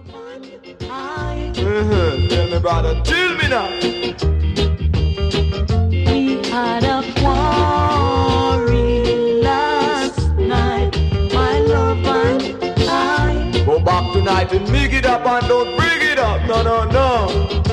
Tell me, brother, tell me now. We had a quarrel last night, my love and I. Go back tonight and make it up and don't bring it up. No, no, no.